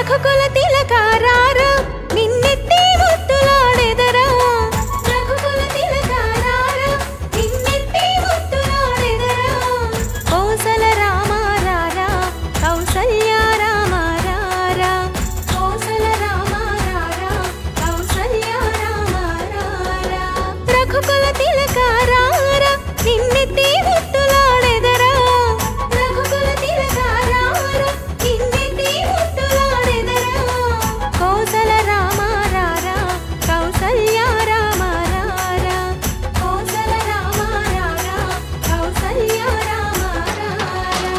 రఘుకుల తిలకారారా నిన్నెత్తి ముద్దులాడెదరా రఘుకుల తిలకారారా నిన్నెత్తి ముద్దులాడెదరా కోసల రామారారా కౌసల్య రామారారా కోసల రామారారా కౌసల్య రామారారా రఘుకుల తిలకారారా నిన్నెత్తి ముద్దులాడెదరా రఘుకుల తిలకారారా నిన్నెత్తి ముద్దులాడెదరా కోసల రామారారా కౌసల్య రామారారా కోసల రామారారా కౌసల్య రామారారా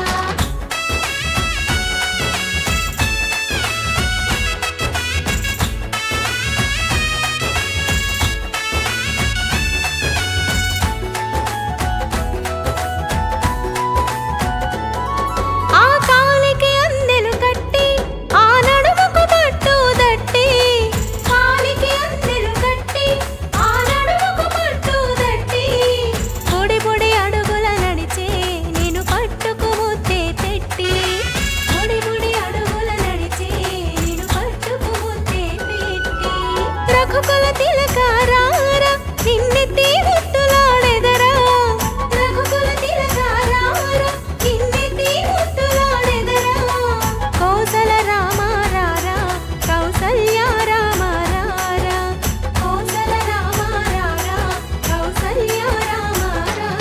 ఆ కాలికి అందెలు కట్టి ఆ నడుముకు పట్టు దట్టి కాలికి అందెలు కట్టి ఆ నడుముకు పట్టు దట్టి పొడి పొడి అడుగుల నడిచే నేను పట్టుకు ముద్దే పెట్టి పొడి పొడి అడుగుల నడిచే నేను పట్టుకు ముద్దే పెట్టి రఘుకుల తిలకారారా నిన్నెత్తి ముద్దులాడెదరా రఘుకుల తిలకారారా నిన్నెత్తి ముద్దులాడెదరా కోసల రామారారా కౌసల్య రామారారా కోసల రామారారా కౌసల్య రామారారా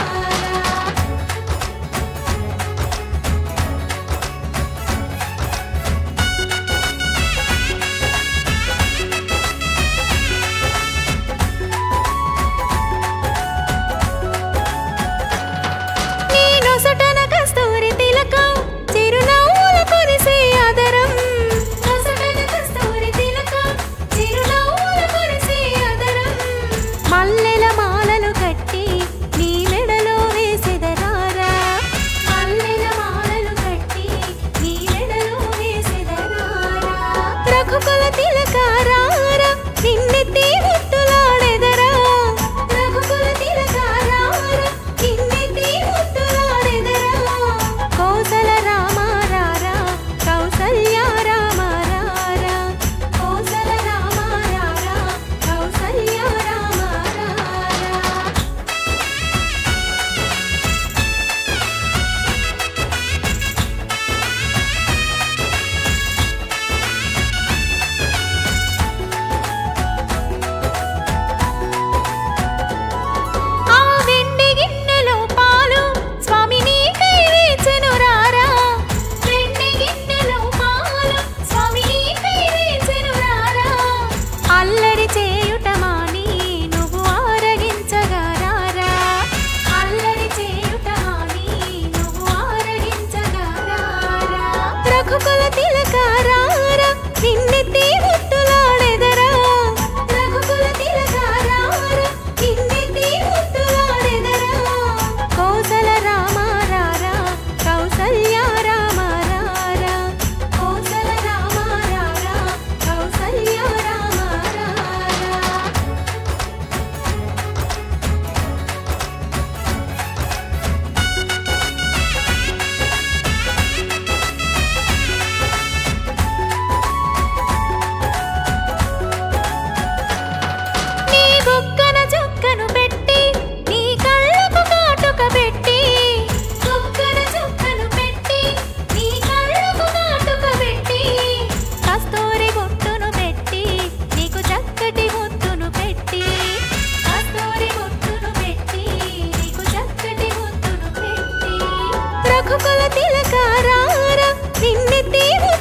నీ నొసటన కస్తూరి తిలకం చిరునవ్వుల కురిసే ఆదరం నొసటన కస్తూరి తిలకం చిరునవ్వుల కురిసే ఆదరం మల్లెల మాలలు కట్టి నీ మెడలో వేసెదరారా మల్లెల మాలలు కట్టి నీ మెడలో వేసెదరారా రఘుకుల తిలకారారా నిన్నెత్తి ముద్దులాడెదరా రఘుకుల తిలకారారా నిన్నెత్తి ముద్దులాడెదరా కోసల రామారారా కౌసల్య రామారారా కోసల రామారారా కౌసల్య రామారారా ఆ వెండి గిన్నెలో పాలు స్వామి నీకై వేచెను రారా వెండి గిన్నెలో పాలు స్వామి నీకై వేచెను రారా అల్లరి చేయుట మాని నువ్వు ఆరగించగా రారా అల్లరి చేయుట మాని నువ్వు ఆరగించగా రారా రఘుకుల తిలకారారా నిన్నెత్తి ముద్దులాడెదరా రఘుకుల తిలకారారా నిన్నెత్తి ముద్దులాడెదరా కోసల రామారారా కౌసల్య రామారారా కోసల రామారారా కౌసల్య రామారారా నీ బుగ్గన చుక్కను పెట్టి నీ కళ్ళకు కాటుక పెట్టి బుగ్గన చుక్కను పెట్టి నీ కళ్ళకు కాటుక పెట్టి కస్తూరి బొట్టును పెట్టి నీకు చక్కటి ముద్దును పెట్టి కస్తూరి బొట్టును పెట్టి నీకు చక్కటి ముద్దును పెట్టి రఘుకుల తిలకారారా నిన్నెత్తి